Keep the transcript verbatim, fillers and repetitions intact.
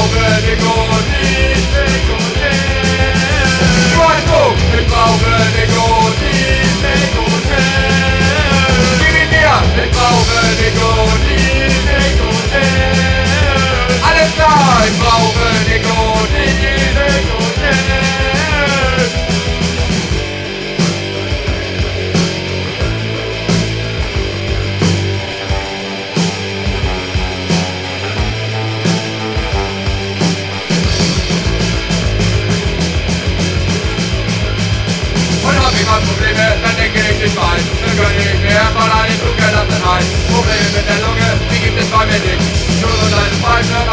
brauche Nikotin, Nikotin. Quattro, ich brauche Nikotin, Nikotin. Gib ihn mir, ich brauche Nikotin, Nikotin. Alles klar, ich brauche Nikotin, Nikotin. Probleme, dann denke ich nicht weit. Dann gönne ich mir erstmal eine Zugelassenheit. Probleme mit der Lunge, die gibt es bei mir nicht. Nur so eine Pfeife